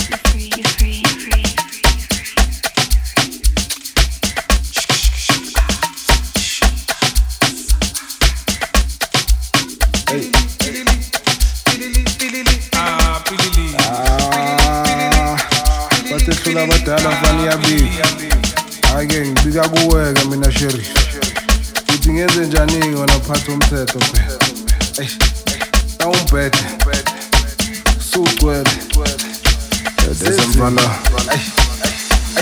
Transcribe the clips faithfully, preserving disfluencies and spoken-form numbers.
Abadala mfana iyabika ake ngibika kuweka mina Sheriff uthi ngenze njani wona phatha umthetho phela hey awumbhede sucwele dese mfana hey hey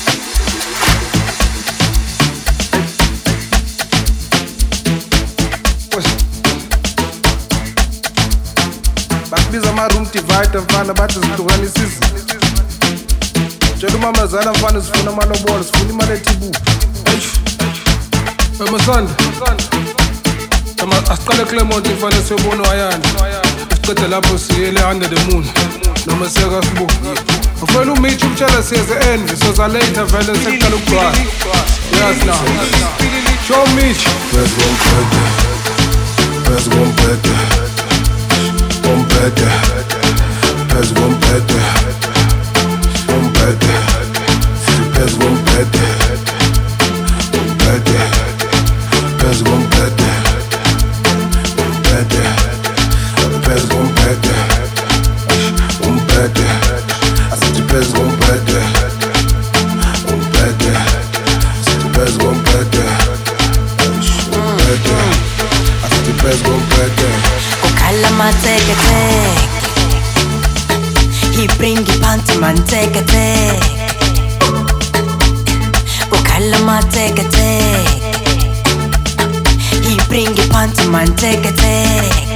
bakubiza ama room divider mfana bathi zihlukanisa izinto Jalo mama zala mfana sifuna amalobolo sifuna imali ethibu. Hey masanda. Ama asiqale Clement mfana siyobona wayana. Siqede lapho siyele under the moon. Noma siyaka sibu. Ufuna umithi umtshela size envy so za later vele sekuqala ukugcwala. Yes now. Show me. Press one better. Press one better. One better. Press one better. One better, there's one better, one better, there's one better, one better, there's one better, one better. I said the best one better, one better. I said the best one better, one better. I said the best one better. Okala mateke tek. He bring it panty man take a take. Ukala ma take a take. He bring it panty man take a take.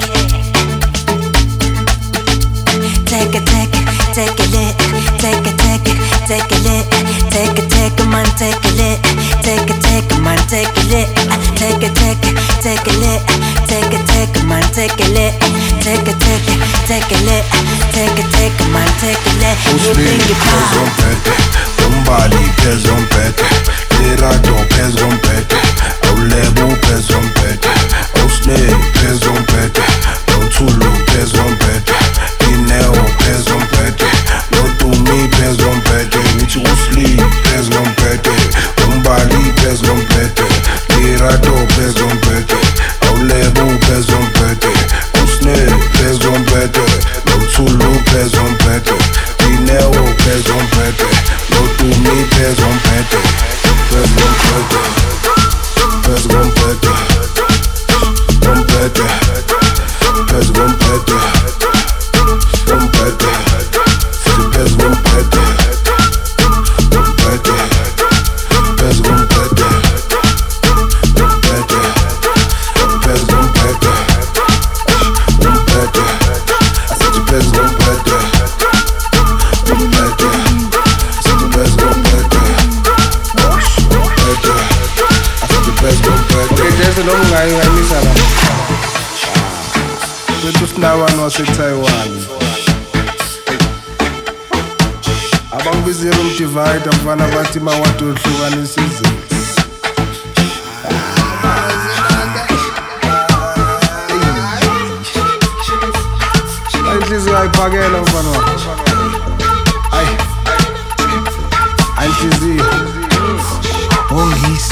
Take a take, take a lit, take a take, take a lit, take a take man take a lit, take a take man take a lit, take a take, take a lit, take a take man take a lit, take a take, take a lit, take a take man take a lit. You bring it back. Umbali phezu ombhede, irado phezu ombhede, awulebu phezu ombhede, awusnake phezu ombhede, awuthulu phezu ombhede, ineo phezu ombhede, nodumi phezu ombhede, ngithi usleep phezu ombhede, umbali phezu ombhede, irado phezu ombhede, awulebu phezu ombhede, awusnake phezu ombhede, nodulu phezu ombhede, ineo phezu ombhede. To me, there's one better, there's one better, there's one better, one better, there's one better, one better, there's one better, one better, there's one better, one better, there's one better, one better, I said the best one better, one better. There's a long guy who is around. We just now one was in Taiwan. Abang busy room divide and one of us ma want to do one season. This is like Pagel of one. I, I'm busy. Oh, he's.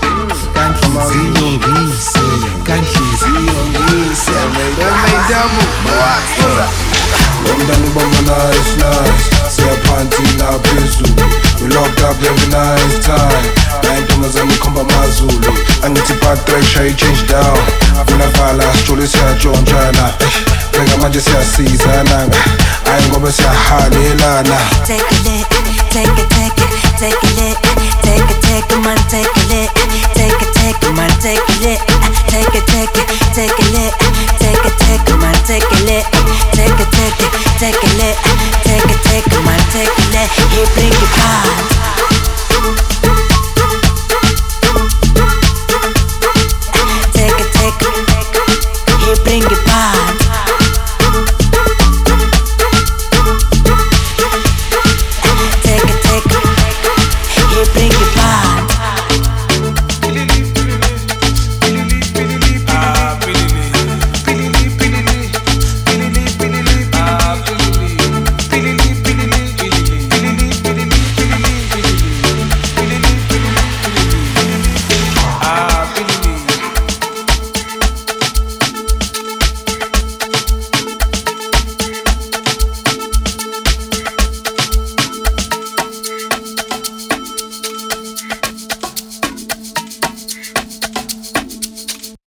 Ongise, kanhliziyo ongise, ameyidabo, mawakho. Lomdani ubamba nice, nice, siyaphansi la phezulu. We locked up every nice time. Nayintombazane ikhomba amazulu. Angithi Patricia I change down. Funa vala sijule siyatshontshana. Bheka manje siyasizana. Hayi ngoba siyahalelana. Take a lit, take a take it, take a lit, take a take a man take a lit, take a take a man take a lit, take a take it, take a lit, take a take a man take a lit, take a take it, take a lit, take